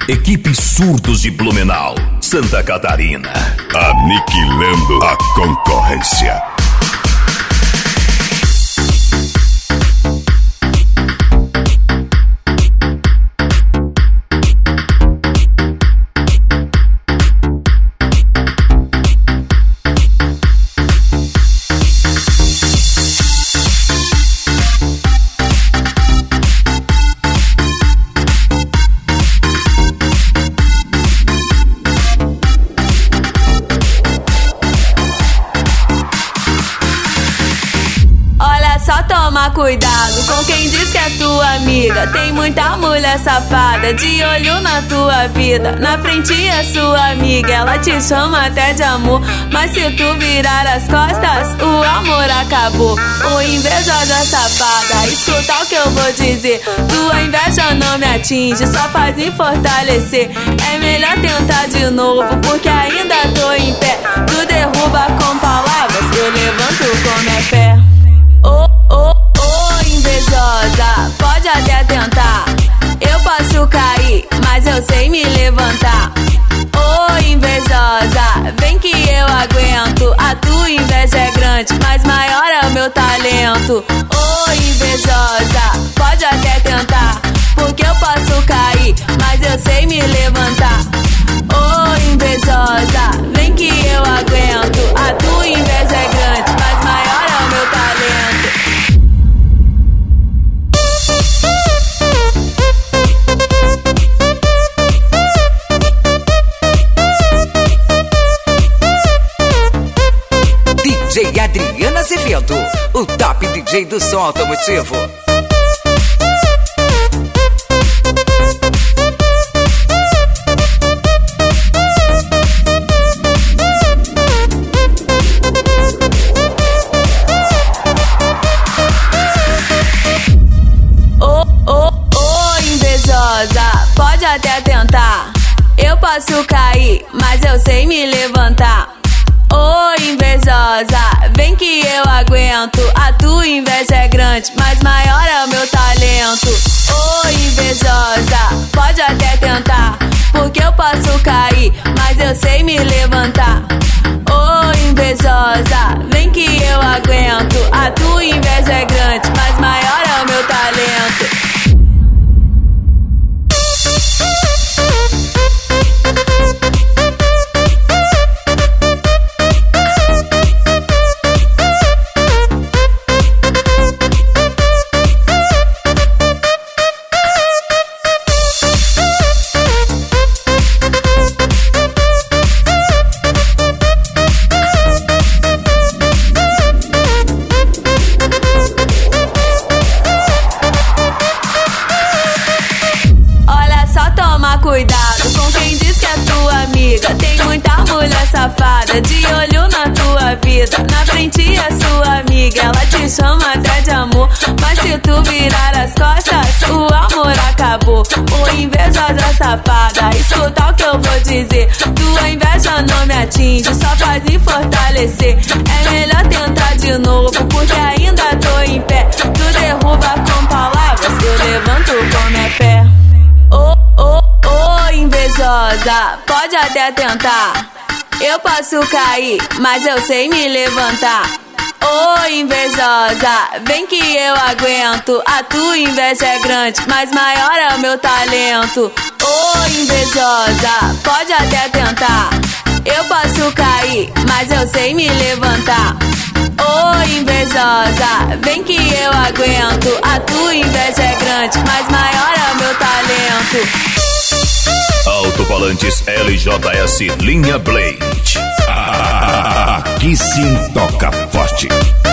Equipe Surdos de Blumenau, Santa Catarina. Aniquilando a concorrência. Só toma cuidado com quem diz que é tua amiga. Tem muita mulher safada de olho na tua vida. Na frente é sua amiga, ela te chama até de amor, mas se tu virar as costas, o amor acabou. O invejosa safada, escuta o que eu vou dizer. Tua inveja não me atinge, só faz me fortalecer. É melhor tentar de novo, porque ainda tô em pé. Tu derruba com palavras, eu levanto com minha fé. Invejosa, pode até tentar. Eu posso cair, mas eu sei me levantar. Invejosa, vem que eu aguento. A tua inveja é grande, mas maior é o meu talento. Invejosa, pode até tentar, porque eu posso cair, mas eu sei me levantar. Invejosa, vem que eu aguento. A tua inveja é grande, mas maior é o meu talento. DJ Adriana Azevedo, o top DJ do som automotivo. Invejosa, pode até tentar. Eu posso cair, mas eu sei me levantar. Invejosa, vem que eu aguento. A tua inveja é grande, mas maior é o meu talento. Invejosa, pode até tentar, porque eu posso cair, mas eu sei me levantar. Invejosa, vem que eu aguento. A tua inveja é grande, mas maior é o meu talento. Cuidado com quem diz que é tua amiga. Tem muita mulher safada de olho na tua vida. Na frente é sua amiga, ela te chama até de amor, mas se tu virar as costas, o amor acabou. Invejosa safada, escuta o que eu vou dizer. Tua inveja não me atinge, só faz me fortalecer. É melhor tentar de novo, porque ainda tô em pé. Tu derruba com palavras, eu levanto com minha fé. Invejosa, pode até tentar. Eu posso cair, mas eu sei me levantar. Invejosa, vem que eu aguento. A tua inveja é grande, mas maior é o meu talento. Invejosa, pode até tentar. Eu posso cair, mas eu sei me levantar. Invejosa, vem que eu aguento. A tua inveja é grande, mas maior é o meu talento. Alto-falantes LJS Linha Blade. Aqui sim toca forte.